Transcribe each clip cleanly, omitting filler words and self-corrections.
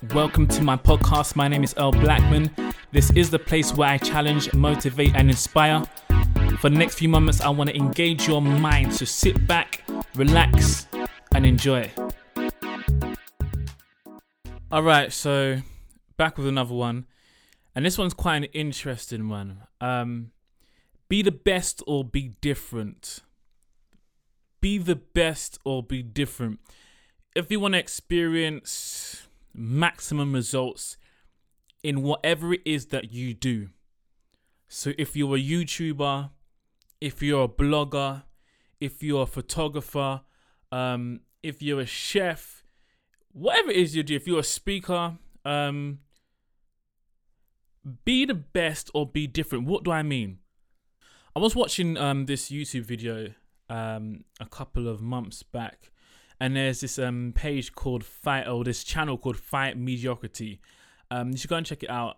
Welcome to my podcast. My name is Earl Blackman. This is the place where I challenge, motivate, and inspire. For the next few moments, I want to engage your mind. So sit back, relax, and enjoy. All right, so back with another one. And this one's quite an interesting one. Be the best or be different. Be the best or be different. If you want to experience maximum results in whatever it is that you do. So if you're a YouTuber, if you're a blogger, if you're a photographer, if you're a chef, whatever it is you do, if you're a speaker, be the best or be different. What do I mean? I was watching this YouTube video a couple of months back, and there's this page called this channel called Fight Mediocrity. You should go and check it out.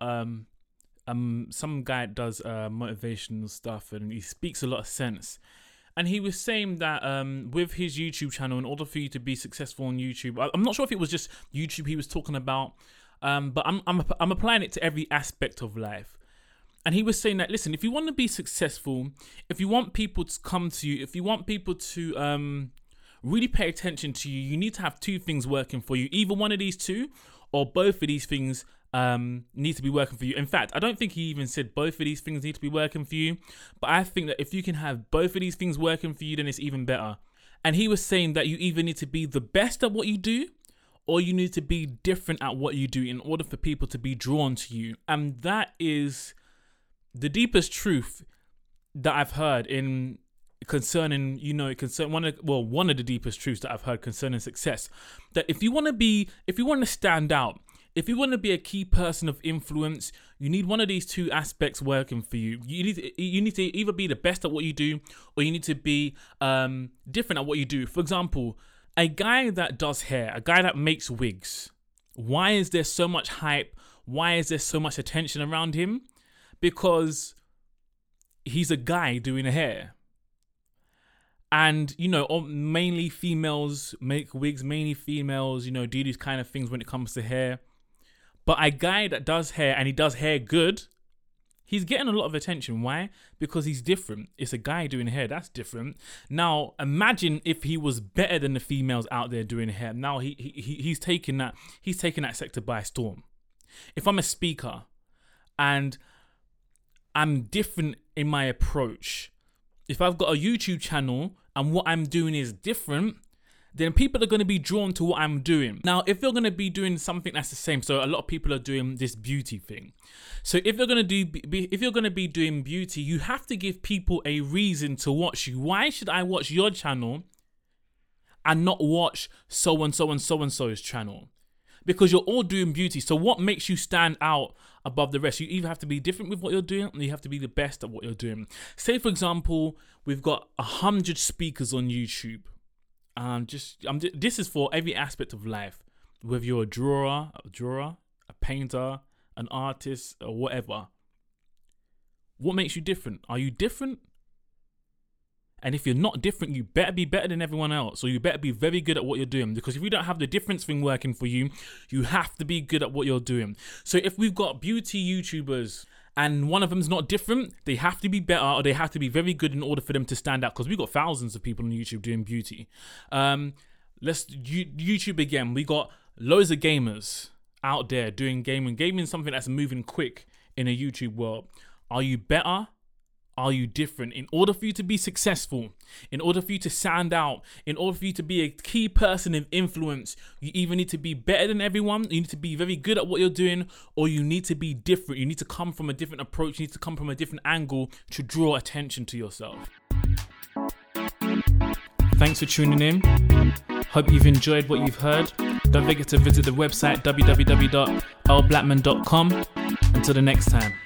Some guy does motivational stuff, and he speaks a lot of sense. And he was saying that with his YouTube channel, in order for you to be successful on YouTube, I'm not sure if it was just YouTube he was talking about, but I'm applying it to every aspect of life. And he was saying that, listen, if you want to be successful, if you want people to come to you, if you want people to really pay attention to you, you need to have two things working for you. Either one of these two or both of these things need to be working for you. In fact, I don't think he even said both of these things need to be working for you, but I think that if you can have both of these things working for you, then it's even better. And he was saying that you either need to be the best at what you do, or you need to be different at what you do in order for people to be drawn to you. And that is the deepest truth that I've heard concerning one of the deepest truths that I've heard concerning success. That if you want to stand out, if you want to be a key person of influence, you need one of these two aspects working for you. You need to either be the best at what you do, or you need to be different at what you do. For example, a guy that does hair, a guy that makes wigs. Why is there so much hype? Why is there so much attention around him? Because he's a guy doing hair. And, mainly females make wigs, mainly females, do these kind of things when it comes to hair. But a guy that does hair, and he does hair good, he's getting a lot of attention. Why? Because he's different. It's a guy doing hair. That's different. Now, imagine if he was better than the females out there doing hair. Now, he's taking that sector by storm. If I'm a speaker and I'm different in my approach, if I've got a YouTube channel and what I'm doing is different, then people are going to be drawn to what I'm doing. Now, if you're going to be doing something that's the same, so a lot of people are doing this beauty thing. So if you're going to be doing beauty, you have to give people a reason to watch you. Why should I watch your channel and not watch so and so's channel? Because you're all doing beauty. So what makes you stand out above the rest? You either have to be different with what you're doing, or you have to be the best at what you're doing. Say, for example, we've got 100 speakers on YouTube. This is for every aspect of life. Whether you're a drawer, a painter, an artist, or whatever. What makes you different? Are you different? And if you're not different, you better be better than everyone else. Or you better be very good at what you're doing. Because if you don't have the difference thing working for you, you have to be good at what you're doing. So if we've got beauty YouTubers and one of them's not different, they have to be better, or they have to be very good in order for them to stand out. Because we've got thousands of people on YouTube doing beauty. YouTube again. We got loads of gamers out there doing gaming. Gaming is something that's moving quick in a YouTube world. Are you better? Are you different? In order for you to be successful, in order for you to stand out, in order for you to be a key person of influence, you either need to be better than everyone, you need to be very good at what you're doing, or you need to be different. You need to come from a different approach, you need to come from a different angle to draw attention to yourself. Thanks for tuning in. Hope you've enjoyed what you've heard. Don't forget to visit the website www.earlblackman.com. Until the next time.